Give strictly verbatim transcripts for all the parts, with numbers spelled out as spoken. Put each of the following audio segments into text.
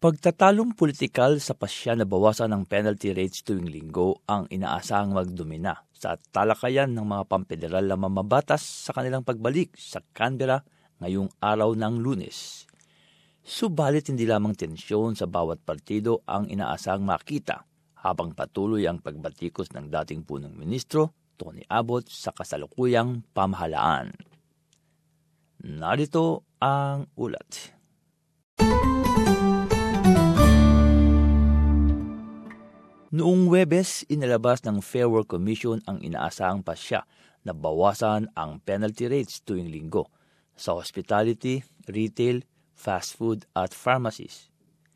Pagtatalong politikal sa pasya na bawasan ng penalty rates tuwing linggo ang inaasahang magdomina sa talakayan ng mga pamfederal na mamabatas sa kanilang pagbalik sa Canberra ngayong araw ng Lunes. Subalit hindi lamang tensyon sa bawat partido ang inaasahang makita habang patuloy ang pagbatikos ng dating punong ministro Tony Abbott sa kasalukuyang pamahalaan. Narito ang ulat. Noong Huwebes, inilabas ng Fair Work Commission ang inaasahang pasya na bawasan ang penalty rates tuwing linggo sa hospitality, retail, fast food at pharmacies.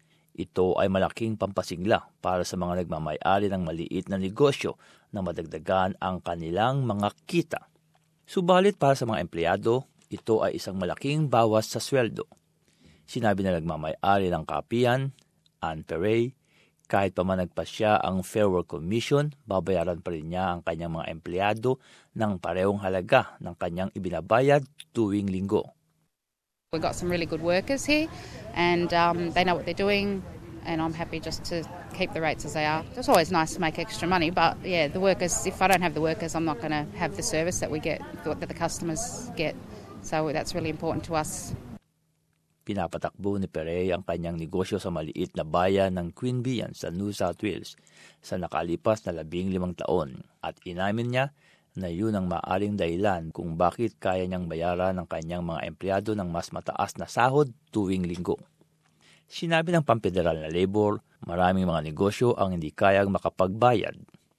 Ito ay malaking pampasigla para sa mga nagmamay-ari ng maliit na negosyo na madagdagan ang kanilang mga kita. Subalit para sa mga empleyado, ito ay isang malaking bawas sa sweldo. Sinabi na nagmamay-ari ng kapihan, Anne Perey, kahit pa man nagpasya ang Fair Work Commission, babayaran pa rin niya ang kanyang mga empleyado ng parehong halaga ng kanyang ibinabayad tuwing linggo. We've got some really good workers here and um, they know what they're doing and I'm happy just to keep the rates as they are. It's always nice to make extra money, but yeah, the workers, if I don't have the workers, I'm not going to have the service that we get, that the customers get. So that's really important to us. Pinapatakbo ni Perey ang kanyang negosyo sa maliit na bayan ng Queanbeyan sa New South Wales sa nakalipas na labing limang taon at inamin niya na yun ang maaring dahilan kung bakit kaya niyang bayaran ng kanyang mga empleyado ng mas mataas na sahod tuwing linggo. Sinabi ng pamfederal na labor, maraming mga negosyo ang hindi kayang makapagbayad.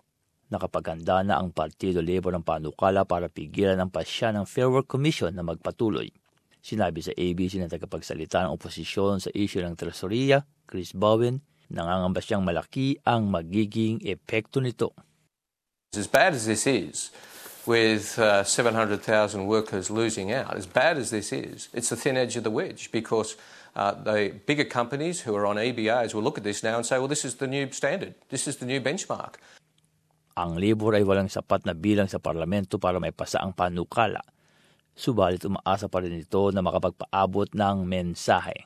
Nakapaganda na ang Partido Labor ng panukala para pigilan ang pasya ng Fair Work Commission na magpatuloy. Sinabi sa A B C na tagapagsalita ng oposisyon sa issue ng Tresoria, Chris Bowen, nangangamba siyang malaki ang magiging epekto nito. As bad as this is, with uh, seven hundred thousand workers losing out, as bad as this is, it's the thin edge of the wedge because uh, the bigger companies who are on E B As will look at this now and say, well, this is the new standard, this is the new benchmark. Ang Labor ay walang sapat na bilang sa parlamento para maipasa ang panukala. Subalit umaasa pa rin ito na makapagpaabot ng mensahe.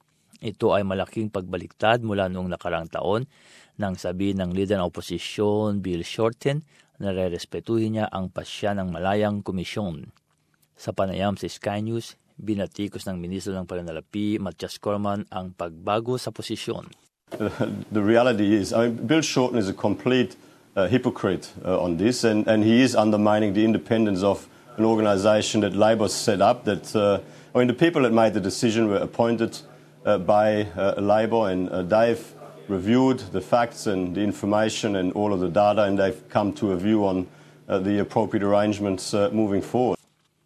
Ito ay malaking pagbaliktad mula noong nakarang taon nang sabihin ng leader ng oposisyon Bill Shorten na re-respetuhin niya ang pasya ng malayang komisyon. Sa panayam sa Sky News, binatikos ng ministro ng Pananalapi Matthias Cormann ang pagbago sa posisyon. Uh, the reality is, I mean, Bill Shorten is a complete uh, hypocrite uh, on this and, and he is undermining the independence of an organisation that Labor set up. That uh, I mean, the people that made the decision were appointed uh, by uh, Labor, and uh, they've reviewed the facts and the information and all of the data, and they've come to a view on uh, the appropriate arrangements uh, moving forward.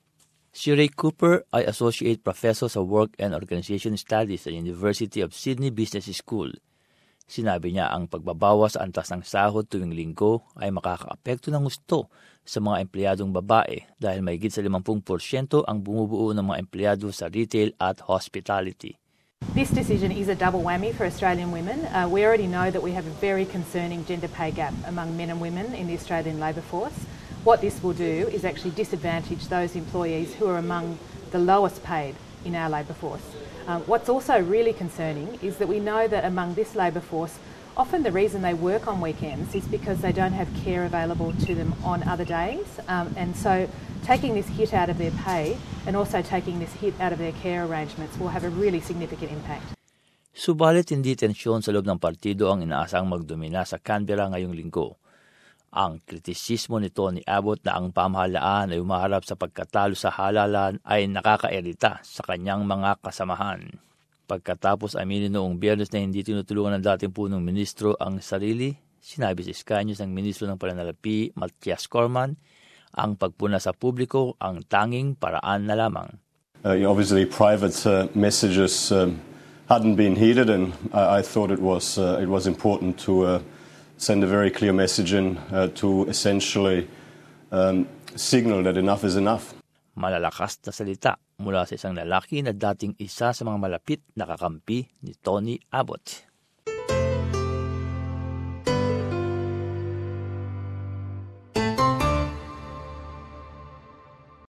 Si Ray Cooper ay Associate Professor sa Work and Organization Studies sa University of Sydney Business School. Sinabi niya ang pagbabawas sa antas ng sahod tuwing linggo ay makakaapekto ng gusto sa mga empleyadong babae dahil mahigit sa fifty percent ang bumubuo ng mga empleyado sa retail at hospitality. This decision is a double whammy for Australian women. Uh, we already know that we have a very concerning gender pay gap among men and women in the Australian labour force. What this will do is actually disadvantage those employees who are among the lowest paid in our labour force. Uh, what's also really concerning is that we know that among this labour force, often the reason they work on weekends is because they don't have care available to them on other days. Um, and so taking this hit out of their pay and also taking this hit out of their care arrangements will have a really significant impact. Subalit hindi tensyon sa loob ng partido ang inaasang magdomina sa Canberra ngayong linggo. Ang kritisismo ni Tony Abbott na ang pamahalaan ay umaharap sa pagkatalo sa halalan ay nakakairita sa kanyang mga kasamahan. Pagkatapos aminin noong Biyernes na hindi tinutulungan ng dating punong ministro ang sarili, sinabi sa Sky News ng ministro ng Pananalapi Matthias Cormann, ang pagpuna sa publiko ang tanging paraan na lamang. Uh, obviously, private uh, messages um, hadn't been heeded, and I, I thought it was uh, it was important to uh, send a very clear message in uh, to essentially um, signal that enough is enough. Malalakas na salita mula sa isang lalaki na dating isa sa mga malapit na kakampi ni Tony Abbott.